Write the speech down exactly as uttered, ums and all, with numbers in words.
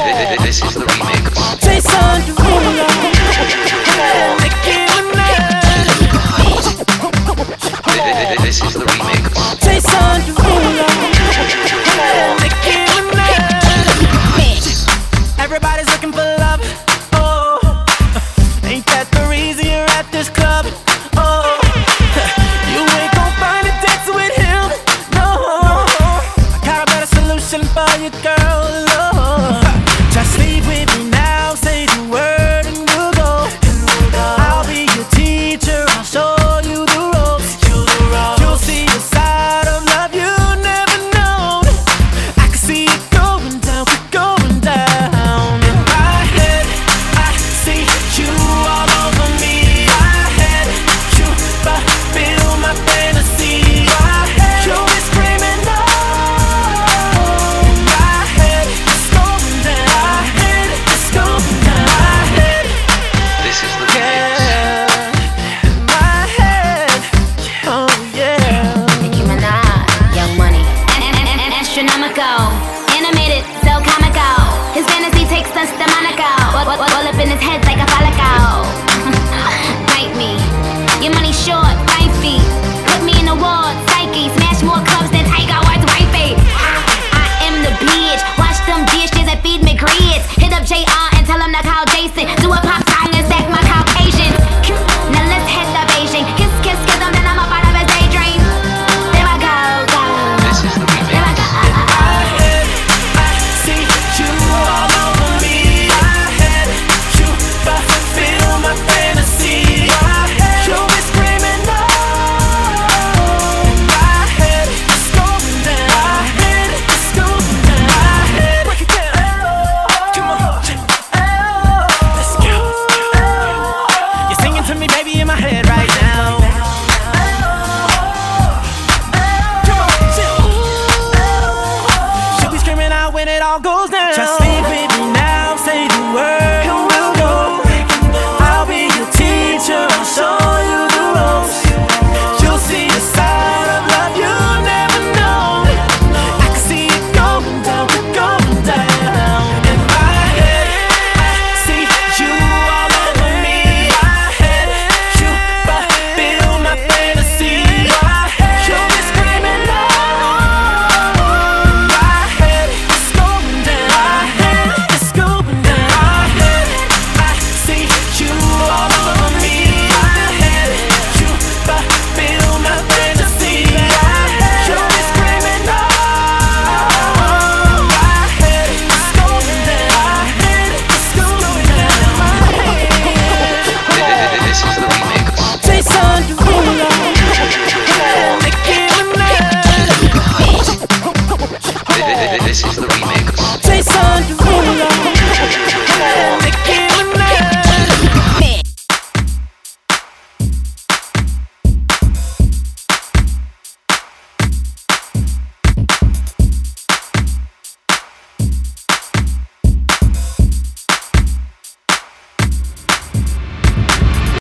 This is the remix. Jason Derulo, Nicki Minaj. This is the remix. Jason Derulo, Nicki Minaj. Everybody's looking for love. Oh, ain't that the reason you're at this club? Oh, you ain't gon' find it dancing with him. No, I got a better solution for you, girl. Oh, just leave with me now. Say the word and we'll go. I'll be your teacher. I'll show you the ropes. You'll see a side of love you never known. I can see it going down, going down. In my head, I see you all over me. My head, you fulfill my fantasy. My head, you be screaming no. My head, it's going down. My head, it's going down. My head, This is the remix. yeah. My head, oh yeah. Nicki Minaj, Young Money, and, and, and, and astronomical, animated, so comical. His fantasy takes us demonical. All, all, all up in his head like a follicle. Bite me, your money short, five feet. Put me in the wall, psyche. Smash more clubs than Tiger Woods' wifey. I am the bitch. Watch them dishes and feed me grits. Hit up J R and tell him to call Jason. Do a pop song and stack my Caucasians. Now let's hit the Beijing. Kiss, kiss, kiss him, then I'm a part of his daydream. There I go, go. This is the There I remix. go. My head, I see you all over me. My head, you fulfill my fantasy. My head, you be screaming no. My head, it's going down. My head, it's going down. My head, break it down. Come on, let's go. You're singing to me, baby, in my head right now. Come on, chill. She'll be screaming out when it all goes down. Just